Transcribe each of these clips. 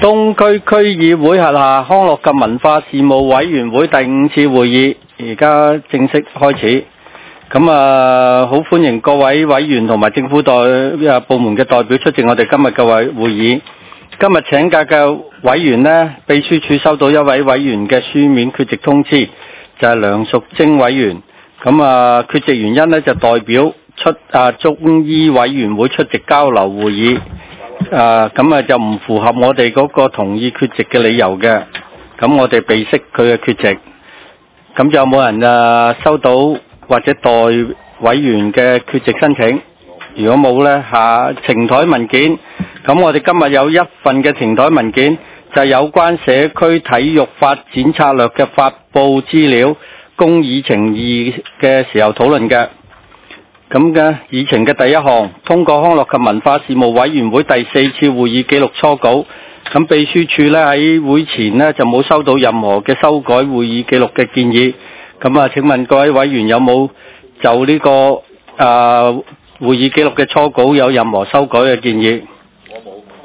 東區區議會轄下康樂及文化事務委員會第5次會議而家正式開始。咁好歡迎各位委員同埋政府部門嘅代表出席我哋今日嘅會議。今日請假嘅委員呢，秘書處收到一位委員嘅書面缺席通知，就係梁淑貞委員。咁缺席原因呢，就代表中醫委員會出席交流會議。就唔符合我哋嗰個同意缺席嘅理由嘅，咁我哋備悉佢嘅缺席。咁就有冇人收到或者代委員嘅缺席申請？如果冇呢，呈台文件。咁我哋今日有一份嘅呈台文件，就係有關社區體育發展策略嘅發布資料，供議程2嘅時候討論嘅。咁嘅議程嘅第一項，通過康樂及文化事務委員會第4次會議記錄初稿。咁秘書處呢，喺會前呢，就冇收到任何嘅修改會議記錄嘅建議。咁請問各位委員有冇就呢個會議記錄嘅初稿有任何修改嘅建議？我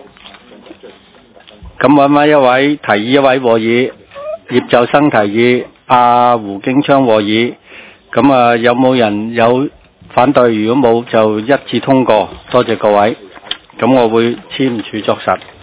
冇。咁揾一位提議，一位和議，葉就生提議，胡經昌和議。咁有冇人有反對？如果冇就一致通過，多謝各位。咁我會簽署作實。